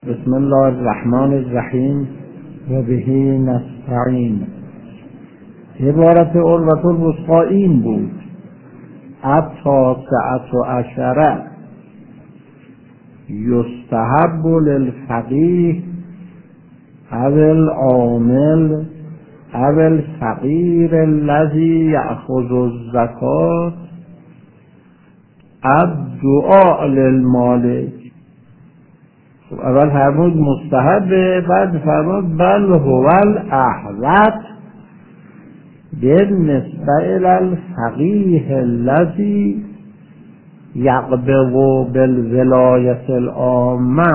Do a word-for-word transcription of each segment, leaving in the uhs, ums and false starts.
بسم الله الرحمن الرحیم و بهی نستعین. عبارت عروة الوثقی این بود: التاسعة عشرة یستحب للفقیه او العامل او الفقیر الذی یأخذ الزکاة الدعاء للمالک. اول فرمود مستحب، بعد فرمود بل هو الاحوط بالنسبه الى الفقیه الذی یقبض بالولایة العامة،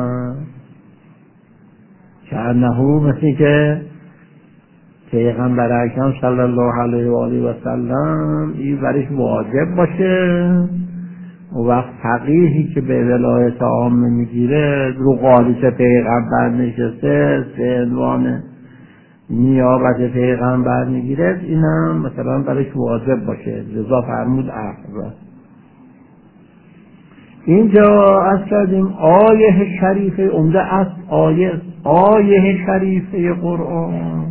کأنه مثل که پیغمبر اکرم صلی الله علیه و آله و سلم این برش واجب باشه. و وقت فقیهی که به ولایت عامه میگیره رو قالیچ پیغمبر نشسته، به عنوان نیابت پیغمبر میگیره، اینم مثلا برش واجب باشه. لذا فرمود احوط. اینجا از کردیم آیه شریفه عمده است. آیه آیه شریفه قرآن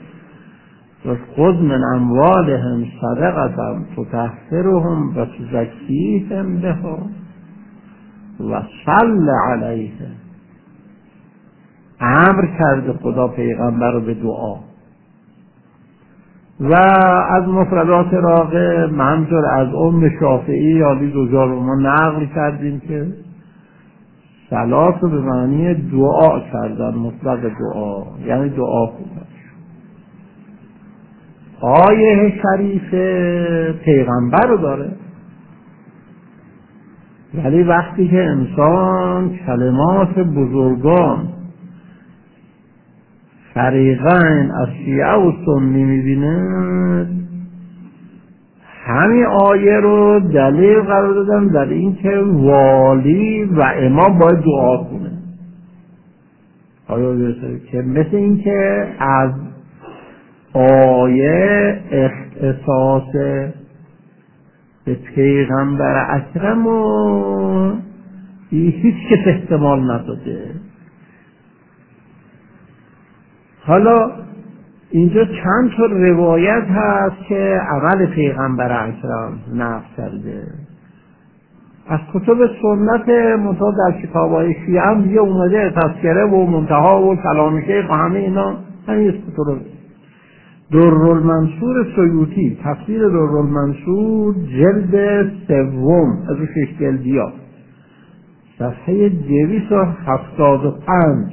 خذ من اموالهم صدقة تطهرهم و تزکیهم بها و صل علیهم. امر کرده خدا پیغمبر رو به دعا. و از مفردات راقه منظور از ام شافعی عالی دوزار رو ما نقل کردیم که صلات رو به معنی دعا کردن، مطلق دعا، یعنی دعا کنن. آیه شریف پیغمبر رو داره، ولی وقتی که انسان کلمات بزرگان فریقین از شیعه و سنی میبینه، همین آیه رو دلیل قرار دادن در این که والی و امام باید دعا کنه. آیا که مثل این که از آیه اختصاص به پیغمبر اکرم و هیچ کس احتمال نداده. حالا اینجا چند تا روایت هست که عمل پیغمبر اکرم نقل کرده از کتب سنت، منتها در کتاب‌های شیعه هم دیگه اومده تذکره و منتها و کلام شیخ و همه اینا همین کتب. درالمنصور سیوطی، تفسیر درالمنصور جلد سوم از شش جلدی ها، صفحه دویست و هفتاد و پنج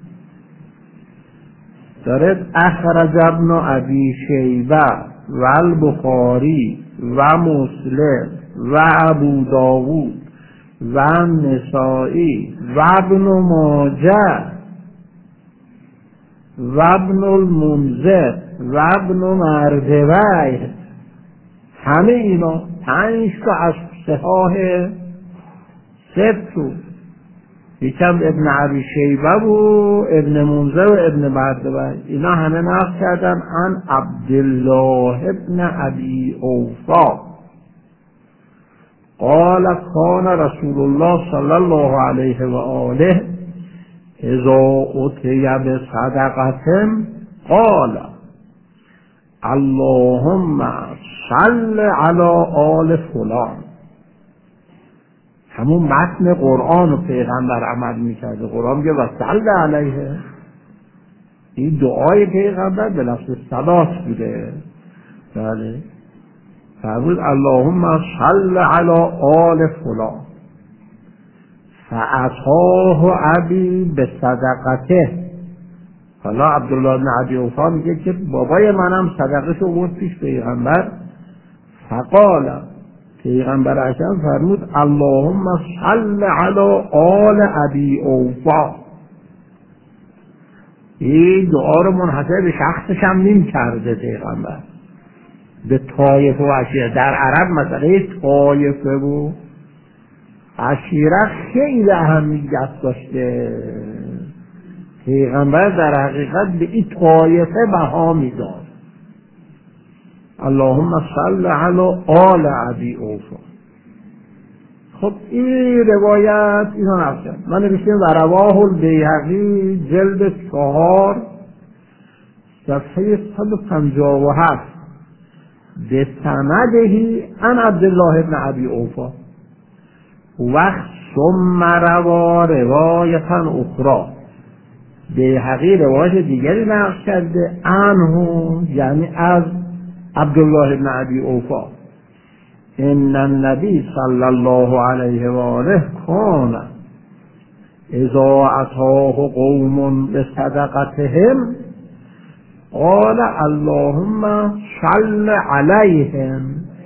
دارد: اخرج ابن ابی شیبه و البخاری و مسلم و ابو داود و نسائی و ابن ماجه و ابن المنذر و ابن مردویه. همه اینا پنج تا از صحاح سبت، یکم ابن ابی شیبه و ابن منذر و ابن مردویه، اینا همه نقل کردن عن عبدالله ابن ابی اوفا قال کان رسول الله صلی الله علیه و آله اذا اتي بصدقة قال اللهم صل على آل فلان. همون متن قرآن رو پیغمبر عمل میکرده. قرآن میگه و صل علیه، این دعای پیغمبر به لفظ صلات بوده. بله، فرمود اللهم صل على آل فلان فعطاه ابی به صدقته. حالا عبدالله بن ابی اوفا میگه که بابای منم صدقه شو برد پیش پیغمبر، فقال، پیغمبر اکرم فرمود اللهم صل علی آل ابی اوفا. این دعا رو منحصر به شخصش هم نمی کرده پیغمبر، به طایفه و عشیره. در عرب مسئله طایفه و عشیره خیلی اهمیت داشته. پیغمبر در حقیقت به این طایفه بها میداد. اللهم صل علی آل ابی اوفا. خب این روایت اینا نفسن من نوشتیم و رواه البیهقی جلد چهار صفحه صد و پنجاه و هفت به سندهی عن عبدالله بن ابی اوفا وقت ثم روا روایتا اخرى بیهقی روایت دیگری نقل کرده عنه یعنی از عبدالله بن ابی اوفا ان النبی صلی الله علیه و آله کان اذا اتاه قوم بصدقتهم قال اللهم صل علیهم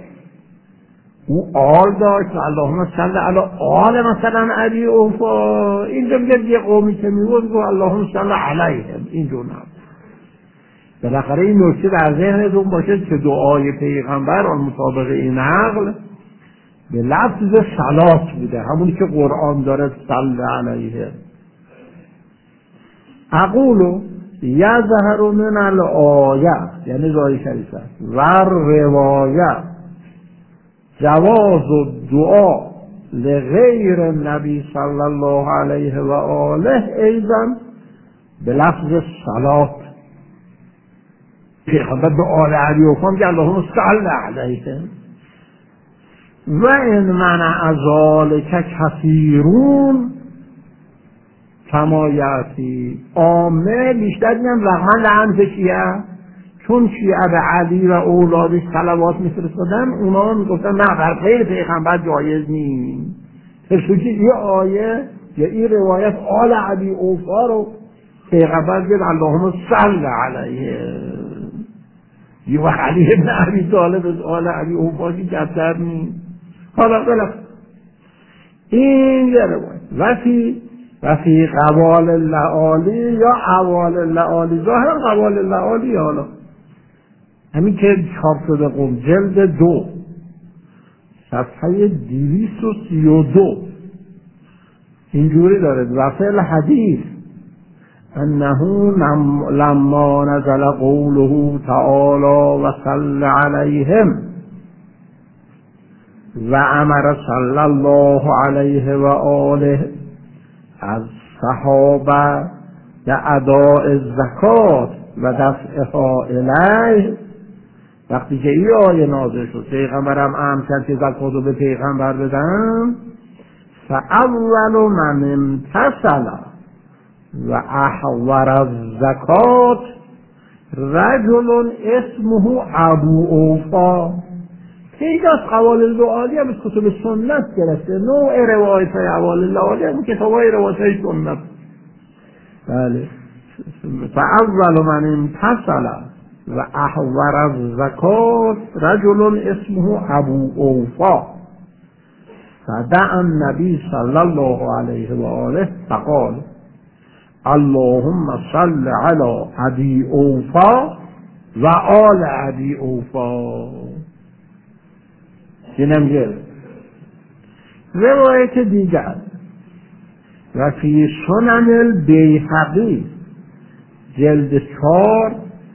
او آل داشت اللهم صل علی آل مثلا ابی اوفا اینجا میگه یه قومی که میگوید گو اللهم صل علیهم اینجور نبود بالاخره این نکته در ذهنتون باشه که دعای پیغمبر آن مطابق این عقل به لفظ صلات بوده همونی که قرآن داره صل علیه اقولو یظهر من الآیه یعنی رای شریفه و روایه جواز الدعا لغیر النبی صلی الله علیه و آله ایضا به لفظ صلات پیغمبر به آل علی و فهم که اللهم صل علیه و این منع ذالک کثیرون کما یاتی عامه بیشتر میگن رغم لعنت شیعه چون شیعه به علی و اولادش صلوات میفرستادن اونا میگفتن نه بر غیر پیغمبر جایز نیست چون که این آیه یا این روایت آل علی اوفا رو پیغمبر گفت اللهم صل علیه یه وقت علی ابن ابی طالب از آل علی اوفا که کمتر نیست حالا بلد این یه روایت وفی وفی قوال اللعالی یا عوال اللعالی ظاهر قوال اللعالی حالا همین که چاپ شده قم جلد دو صفحه دویست و سی و دو اینجوری داره وفی الحدیث انه لما نزل قوله تعالی و صل علیهم و امر صلی الله علیه و آله از صحابه به اداء زکات و دفعها الیه وقتی که این آیه نازل شد پیغمبرم امر کرد که زکات رو به پیغمبر بدن فاول من امتثل و احور الزکات رجل اسمه ابو اوفا خیلی از قوال العالی هم از کتب سنت گرفته نوع روایت های قوال العالی هم کتاب های روایت های سنت بله فاول من امتثل و احور الزکات رجل اسمه ابو اوفا فدعا النبی صلی الله علیه و آله فقال اللهم صل علی ابی اوفا و آل ابی اوفا اینم گرد روایت دیگر و فی سنن البیهقی جلد چهار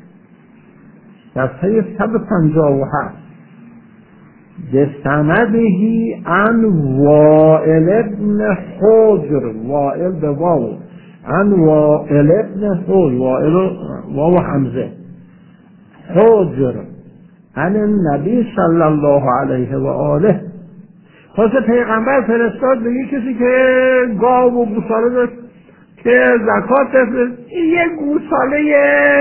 صفحه صد و پنجاه و هفت به سندهی عن وائل ابن حجر وائل به واو عن وائل ابن حجر وائل واو حمزه حجر عن النبی صلی الله علیه و آله خاصه پیغمبر فرستاد به یک کسی که گاو و گوساله داشت که زکات بفرست یه گوساله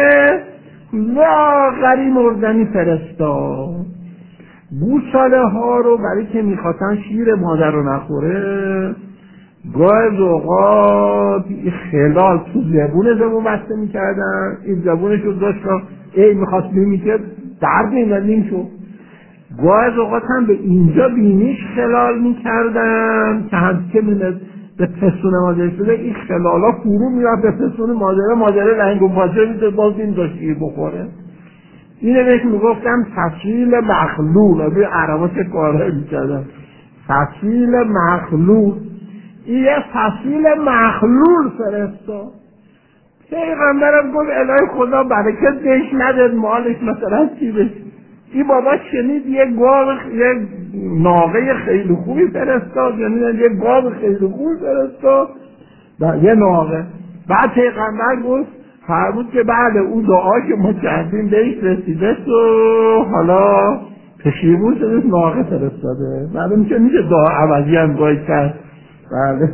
واقعی مردنی فرستاد گوساله ها رو برای که میخواستن شیر مادر رو نخوره گاز اوقات خلال تو زبون زبون بسته میکردن این زبونش رو داشت ای میخواست بیمیشه درد نیمدیم شد گاز اوقات هم به اینجا بینیش خلال میکردن که هم که به پسون مادر شده این خلال ها فرو میرفت به پسون مادره مادره لنگ و پاچه میشه باز این داشت شیر بخوره اینه بهش میگفتم تفصیل مخلول به عربا چه کارهایی میکردن تفصیل مخلول این یه تفصیل مخلول فرستا پیغمبرم گفت الهی خدا برکت بهش نداد مالش مثلا چی بشه این بابا شنید یه گاو یه ناقه خیلی خوبی فرستاد، یعنی یه گاو خیلی خوبی فرستاد یه ناقه. بعد پیغمبر گفت فرمود که بعد اون دعا که ما کردیم بهش رسیده تو حالا پشیمون شده ناقه فرستاده. بعد میشه میشه دعا عوضی هم گاهی کرد. بله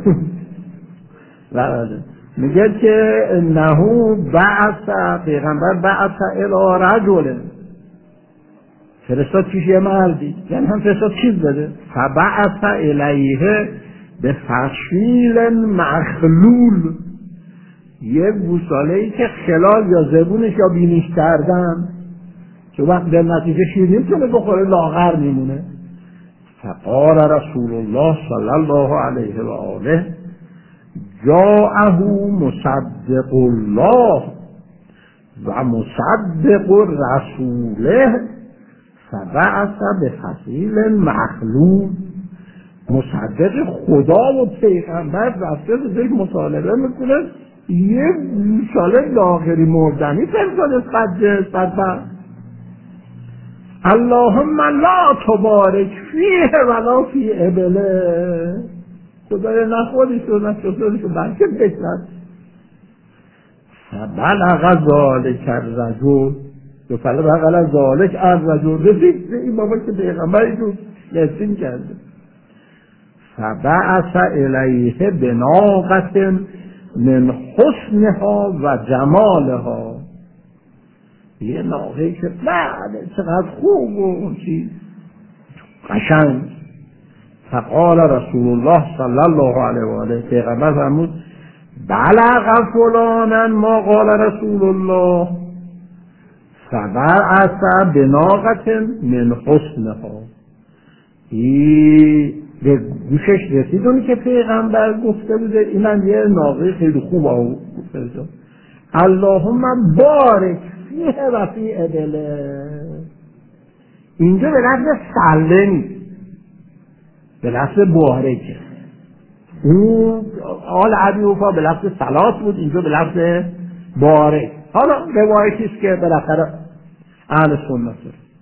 بله میگه که انه بعث، پیغمبر بعث الی رجل، فرستاد پیش یه مردی، یعنی هم فرستاد چیز بده. فبعث الیه به فصیل مخلول، یه گوساله‌ای که خلال یا زبونش یا بینیش کردن، که وقت به نتیجه شیرین چونه بخوره لاغر میمونه. فقال رسول الله صلی الله علیه و آله جاءه مصدق الله و مصدق رسوله فبعث به فصیل مخلول. مصدق خدا و پیغمبر رفته به یک مطالبه میکنه یه گوساله لاغری مردنی فرستاده صد صد. اللهم لا تبارک فیه ولا فی ابله، خدای نخودش و نشدش و بلکه بکرد. فبلغ ذالک الرجل، فبلغ ذالک الرجل، رسید این بابا که پیغمبری رو یسین کرده. فبعث الیه بناقة من حسنها و جمالها، یه ناقه که بله چقدر خوب و اون چیز قشنگ. فقال رسول الله صلی الله علیه و آله، پیغمبر فرمود بلغ فلانا ما قال رسول الله فبعث بناقة من حسنها. این به گوشش رسید اونی که پیغمبر گفته بوده اینم یه ناقه خیلی خوب آو گفته. اللهم بارک فیه و فی ابله، اینجا به لفظ سله نیست، به لفظ بارکه. اون آل عبیوفا به لفظ صلات بود، اینجا به لفظ بارک. حالا روایتیست که بالاخره اهل سنت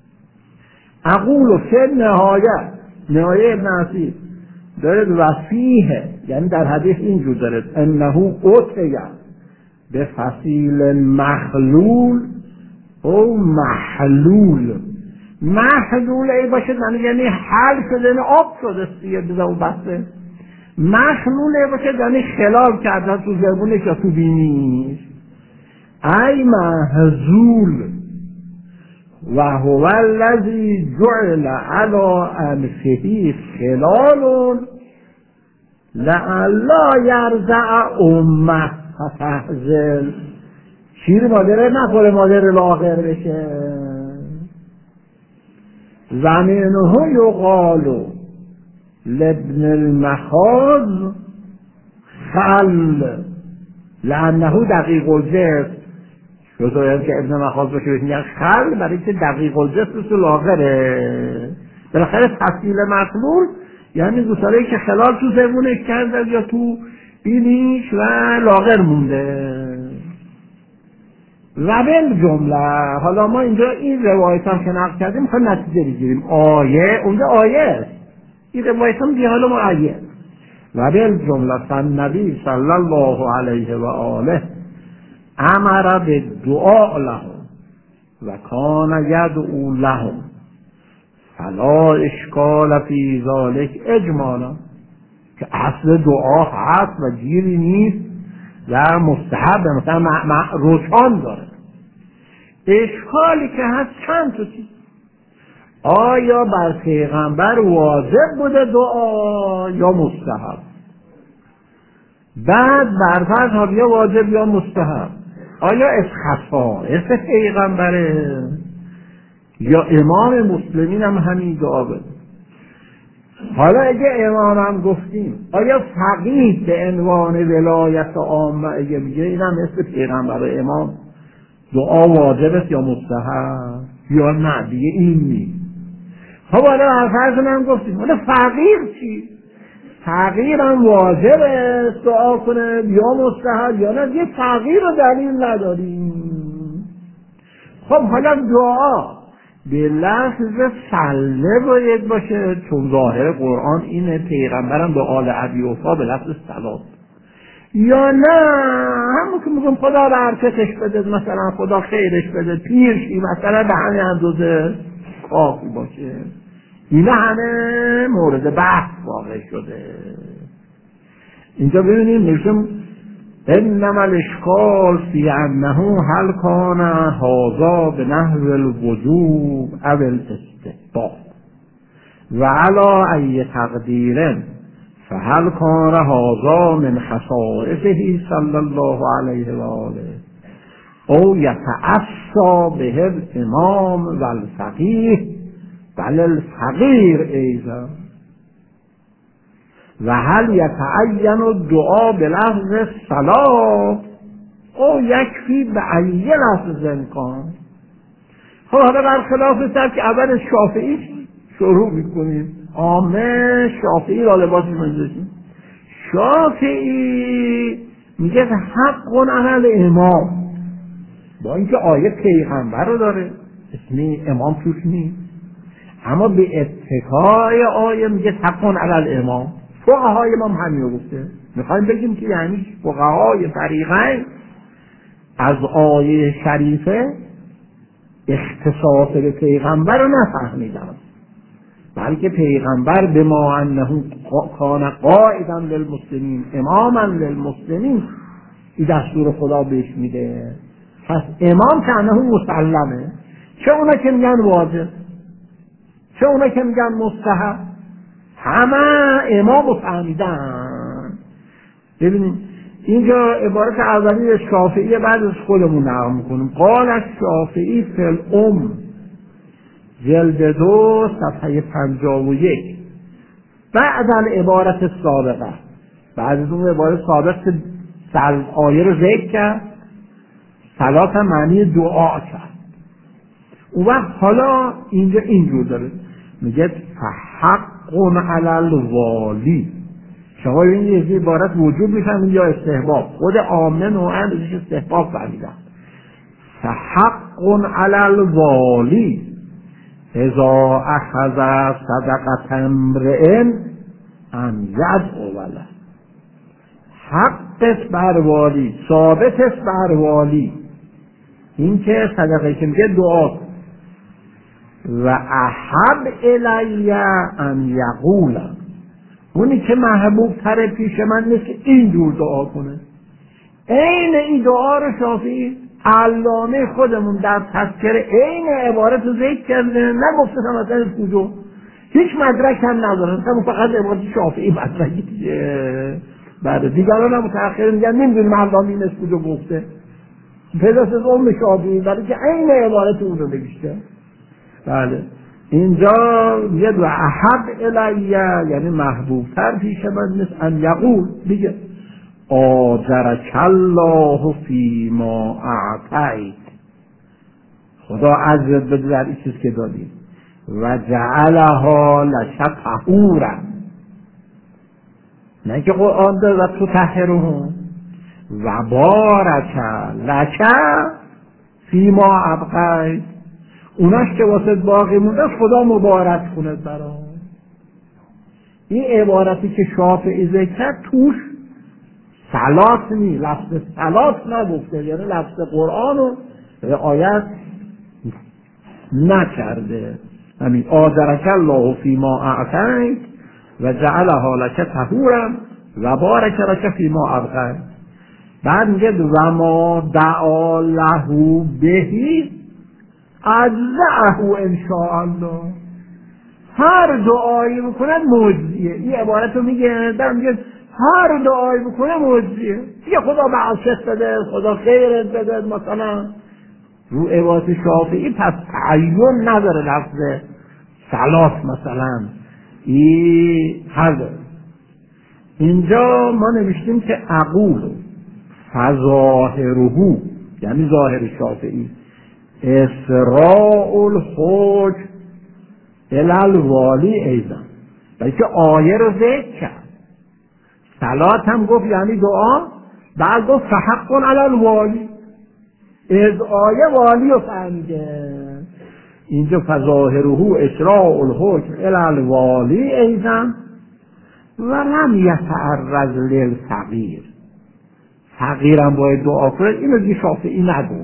اقول فی نهایت، نهایه ابن عصیر داره وفیه، یعنی در حدیث اینجور داره انه قطعه به فصیل مخلول او محلول. محلول ای باشه یعنی حل شده، یعنی آب شده سیه بزا و بسته. محلول ای باشه یعنی خلال کردن تو زبونش یا تو بینیش. ای محزول و هو الذی جعل علی انفه خلال لعلا یرزع امه فتحزل. شیر مادره نخوره مادر لاغر بشه. زمینه یقال لابن المخاض خل لانه دقیق الجسم. شاید که ابن مخاض باشه بهش میگن خل برای که دقیق الجسم و لاغره. بالاخره فصیل مخلول یعنی گوساله‌ای که خلال تو زبونش کرده یا تو بینیش و لاغر مونده. و بالجمله حالا ما اینجا این روایت هم که نقل کردیم میخوایم نتیجه بگیریم. آیه اونجا آیه است، این روایت هم دیگه حالا ما آیه. و بالجمله فالنبی صلی الله علیه و آله امر به دعا لهم و کان یدعو لهم فلا اشکال فی ذلک اجمالا، که اصل دعا هست و گیری نیست و مستحب مثلا روشان داره. اشکالی که هست چند تا چیز. آیا بر پیغمبر واجب بوده دعا یا مستحب؟ بعد بر فرض یا واجب یا مستحب، آیا از خصائص پیغمبره یا امام مسلمین هم همین دعا بده؟ حالا اگه امام هم گفتیم آیا فقیه به عنوان ولایت عامه اگه میگه اینم مثل پیغمبر و امام دعا واجب است یا مستحب یا نه دیگه این نیست. خب حالا هر فرض هم گفتیم حالا فقیه چی؟ فقیر هم واجب است دعا کنه یا مستحب یا نه؟ یه فقیر رو دلیل نداریم. خب حالا دعا به لفظ سله باید باشه، چون ظاهر قرآن اینه، پیغمبرم به آل ابی اوفا به لفظ سلام. یا نه همون که میگم خدا برکتش بده، مثلا خدا خیرش بده، پیرشی مثلا به همین اندازه کافی باشه. اینا همه مورد بحث واقع شده. اینجا ببینیم نشون انما الاشکال فی انه هل کان هذا به نحو الوجوب او الاستحباب و علی ای تقدیر فهل کان هذا من خصائصه صلی الله علیه و آله او یتعصی به الامام و الفقیه بل الفقیر ایضا و هل یتعین الدعا بلفظ الصلاة او یکفی به ای لفظ کان. خب حالا برخلاف سر که اول شافعی شروع میکنیم، عامه شافعی را لباسی منزشیم. شافعی میگه حق علی امام، با اینکه آیه پیغمبر رو داره اسمی امام توش نیست، اما به اتکای آیه میگه حق علی امام. فقهای امام همین رو گفته. میخوایم بگیم که یعنی فقهای فریقین از آیه شریفه اختصاص به پیغمبر رو نفهمیدن، بلکه پیغمبر به ما انه کان قائدا للمسلمین اماما للمسلمین این دستور خدا بهش میده. پس امام که انه مسلمه، چه اونا که میگن واجب چه اونا که میگن مستحب، همه امام رو فهمیدن. ببینید اینجا عبارت اولی شافعی بعد از خودمون نقل میکنیم. قال الشافعی فی الام جلد دو صفحه پنجاه و یک بعد العبارت السابقه، بعد از اون عبارت سابق که سل آیه رو ذکر کرد، صلات هم معنی دعا کرد. اون وقت حالا اینجا اینجور داره میگه فحق علی الوالی. شما این یه عبارت وجوب میفهمید یا استحباب؟ خود عامه نوعا ازش استحباب فهمیدن. فحق علی الوالی اذا اخذ صدقه امرئ ان یدعو له. حق بر والی، ثابت است بر والی این که صدقه که میگه دعا، و احب الی ان یقول، اونی که محبوب تر پیش من نیست که اینجور دعا کنه. عین این دعا رو شافعی علامه خودمون در تذکره عین عبارت رو ذکر کرده، نگفته مثلا کجا، هیچ مدرک هم ندارن، فقط عبارت شافعی مدرکی دیگه. بعد دیگران هم متأخر میگن نمیدونیم علامه این از کجا گفته، پیداست از ام شافعی برای که عین عبارت اون رو نوشته. بله اینجا میگه و احب الیه یعنی محبوبتر پیش من نیست ان یقول، دیگه آجرک الله فی ما اعطیت، خدا عزت بده در این چیز که دادی، و جعلها لک طهورا، نه که قرآن داره و تو طهرهم، و بارک لک فی ما ابقیت، اوناش که واسه باقی مونده خدا مبارک کنه برام. این عبارتی که شافعی ذکر کرد توش صلات نی، لفظ صلات نگفته، یعنی لفظ قرآن رو رعایت نکرده. همین آجرک الله فی ما اعطیت و جعلها لک طهورا و بارک لک فی ما ابقیت. بعد میگه و ما دعا له بهی اجزعه ان شاء الله، هر دعایی بکنه مجزیه. این عبارت رو میگه در میگه هر دعایی بکنه مجزیه دیگه، خدا بعثت بده، خدا خیرت بده مثلا. رو عبارت شافعی پس تعین نداره لفظ صلات مثلا این هر داره. اینجا ما نوشتیم که اقول فظاهره یعنی ظاهر شافعی اسراء الحج الی الوالی ایضا، بلکه آیه رو ذکر کرد، صلات هم گفت یعنی دعا، بعد گفت فحق علی الوالی، از آیه والی رو فهمیده. اینجا فظاهره اشراع الحکم الی الوالی ایضا ولم یتعرض للفقیر. فقیرم باید دعا کنه، اینو دیگه شافعی نگو.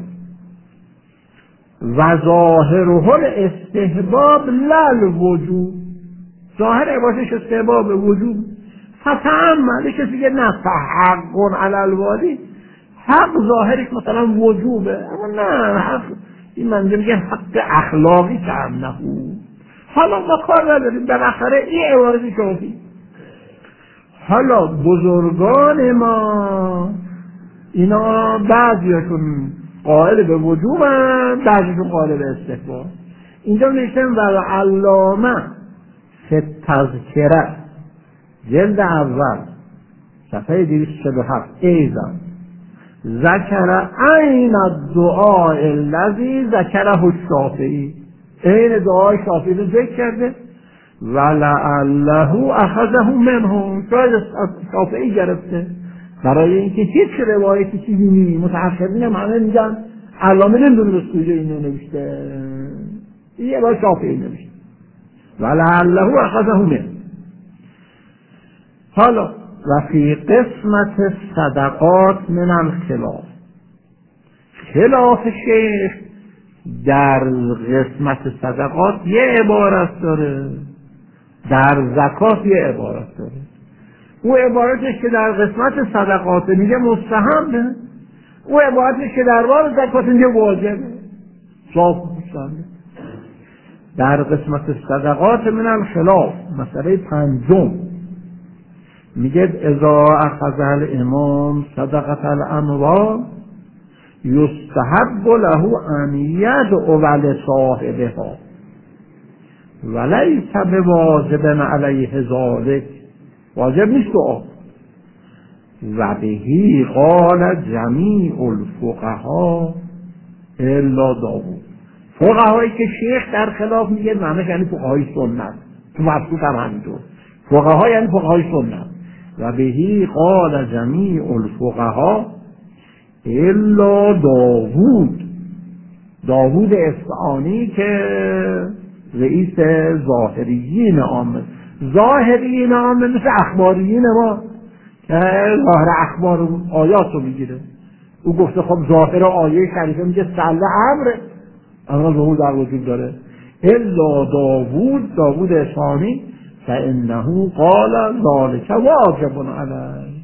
و ظاهره الاستحباب لا الوجوب، ظاهر عبارتش استحباب وجوب. فتأمل کسی که نه فحق علی الوالی، حق ظاهرش مثلا وجوبه، اما نه حق این منظور میگه حق اخلاقی که هم نهو. حالا ما کار نداریم، بالاخره این عبارت شافعی. حالا بزرگان ما اینا بعضیشون قائل به وجوب هم، بعضیشون قائل به استحباب. اینجا نوشتن و علامه فی التذکره جلد اول صفحه دویست و چهل و هفت ایضا ذکر عین الدعاء الذی ذکره الشافعی، عین دعای شافعی رو ذکر کرده. ولعله اخذه منهم، شاید شافعی گرفته، برای اینکه هیچ روایتی چیزی نیست. متأخرین هم همه میگن علامه نمیدونه از کجا اینو نوشته، این یه بار شافعی نوشته. ولعله اخذه منهم. حالا و فی قسمت صدقات من الخلاف، خلاف شیخ در قسمت صدقات یه عبارت داره، در زکات یه عبارت داره. او عبارتش که در قسمت صدقات میگه مستحبه، او عبارتش که در باب زکات میگه واجبه. صاف مستحبه. در قسمت صدقات من الخلاف مسئله پنجم میگه اذا اخذ الامام صدقه الاموال یستحب له ان یدعو لصاحبها ولیس بواجب علیه ذلک، واجب نیست دعا. و بهی قال جمیع الفقها الا داوود. فقهایی که شیخ در خلاف میگه معنیش یعنی فقهای سنت، تو مبسوط هم همینطور، فقها یعنی فقهای سنت. و بهی قال جمیع الفقها الا داوود، داوود اصفهانی که رئیس ظاهریین عامه، ظاهریین عامه مثل اخباریین ما که ظاهر اخبار آیات رو میگیره. او گفته خب ظاهر آیه شریفه میگه سله امره، اما ظهور در وجود داره. الا داوود، داوود اصفهانی فانه قال ذلك واجب علیه.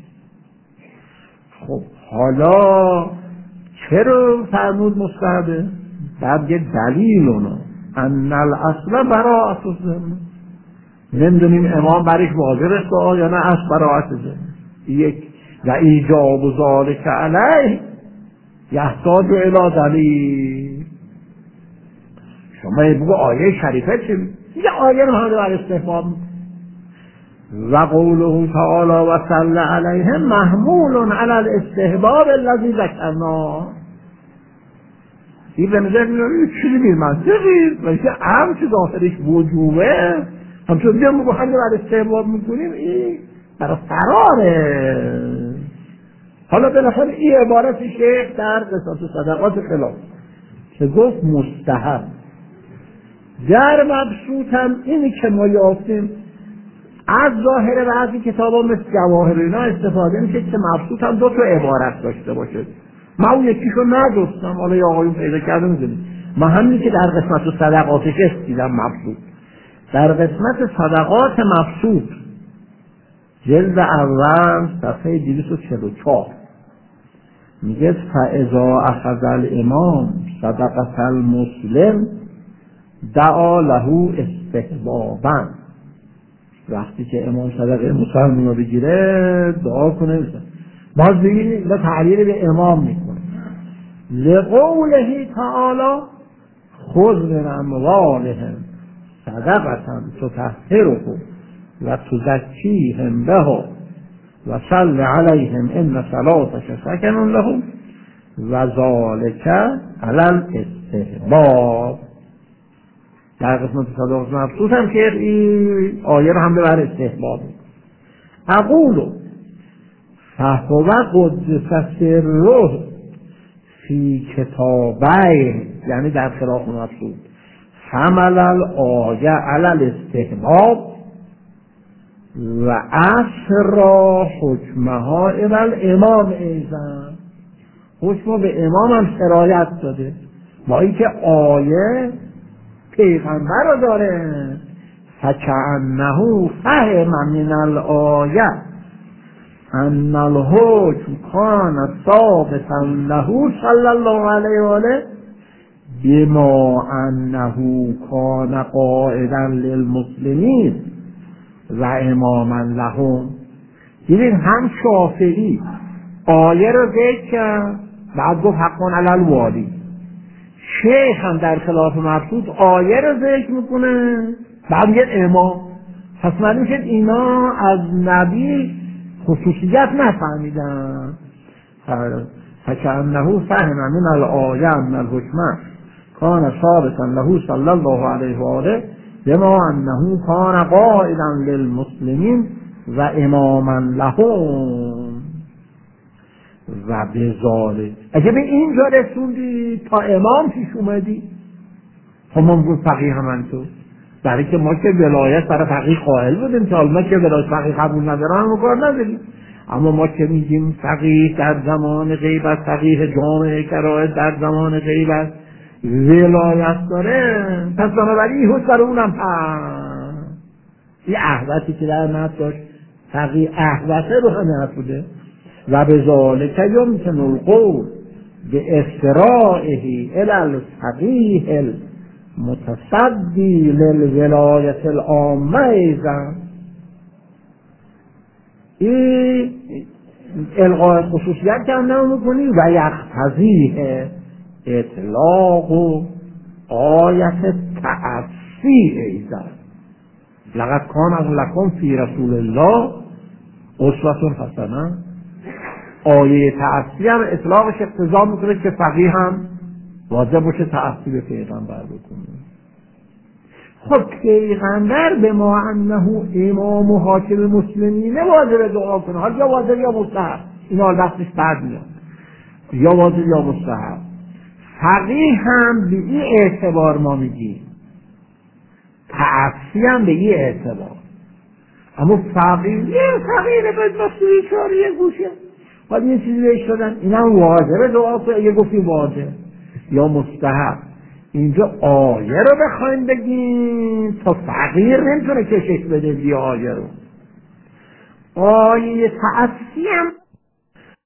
خب حالا چرا فرمود مستحبه؟ بعد یه دلیل اونو ان الاصل براءت الذمه، نمیدونیم امام برش واجب است یا نه اصل براءت ذمه. یک و ایجاب ذلک علیه یحتاج الی دلیل. شما بگو آیه شریفه چی؟ یه آیه رو هم بر استحباب. و قوله تعالی و صلی علیهم محمول علی الاستحباب الذی ذکرنا. این به نظر میاد چیزی بیر منطقی ولی هم که ظاهرش وجوبه، همچون دیگه ما هم بر استحباب میکنیم، این برای فراره. حالا بالاخره این عبارت شیخ در قسمت صدقات خلاف که گفت مستحب، در مبسوط هم اینی که ما یافتیم از ظاهر بعضی کتاب ها مثل جواهر اینا استفاده میشه که مبسوط هم دو تا عبارت داشته باشه. من اون یکیشو نداشتم، حالا یا آقایون پیدا کرده میدونیم. من همینی که در قسمت صدقاتش دیدم مبسوط. در قسمت صدقات مبسوط جلد اول صفحه دویست و چهل و چهار میگه فاذا اخذ الامام صدقه المسلم دعا له استحبابا. وقتی که امام صدقه مسلمان رو بگیره دعا کنه. باز بگیریم و تعلیل به امام میکنه. لقوله تعالی خذ من اموالهم صدقه تطهرهم و تزکیهم بها و صل علیهم ان صلاتک سکن لهم و ذلک علی الاستحباب. در قسمت صدقات مبسوط هم که این آیه رو هم ببر استحباب. اقولو فهو قدس سره فی کتابین، یعنی در خلاف مبسوط، حمل الآیه علی الاستحباب و اسرا حکمها الی الامام ایضا، حکم به امام هم سرایت داده، با اینکه آیه پیغمبر رو داره. فکأنه فهم من الآیه ان الحکم کان ثابتا له صلی الله علیه و آله بما انه کان قائدا للمسلمین و اماما لهم. دیدین هم شافعی آیه رو ذکر کرد، بعد گفت حقا علی الوالی. شیخ هم در خلاف مبسوط آیه رو ذکر میکنه، بعد میگه امام. پس معلوم شد اینا از نبی خصوصیت نفهمیدن. فکأنه فهم من الآیه من الحکمه کان ثابتا له صلی الله علیه و آله بما انه کان قائدا للمسلمین و اماما لهم و بذالک. اگه به اینجا رسوندی تا امام پیش اومدی، خب ما میگویم فقیه هم تو، برای که ما که ولایت برای فقیه قائل بودیم، که حالا که ولایت فقیه قبول ندارن هم کار نداریم. اما ما که میگیم فقیه در زمان غیبت، فقیه جامعه کرایت در زمان غیبت ولایت داره، پس بنابراین حس برای اونم پس این احوتی که در نفس داشت فقیه احوته رو هم نفوده. و به ذالک یمکن القول به افترائه الی الفقیه المتصدی للولایت العامه ایضا. این القاء خصوصیت که هم نمیکنی و یقتضیه اطلاق و آیت تعصی ایضا. لقد کان لکم فی رسول الله اسوة حسنه. آیه تعصی هم اطلاقش اقتضا میکنه که فقیه هم واجب باشه تعصی به پیغمبر بکنه. خب پیغمبر به ما انه امام و حاکم مسلمینه واجب دعا کنه، حالا یا واجب یا مستحب، این حال دستش بعد میاد، یا واجب یا مستحب. فقیه هم به این اعتبار ما میگیم، تعصی هم به این اعتبار. اما فقیه یه فقیه باید مسئولی چاری یه گوشه باید یه چیزی بهش دادن، این هم واجبه دعا کنه، یه گفتی واجب یا مستحب. اینجا آیه رو بخوایم بگیم تا فقیر نمیتونه کشش بده بیا آیه رو. آیه تعصی هم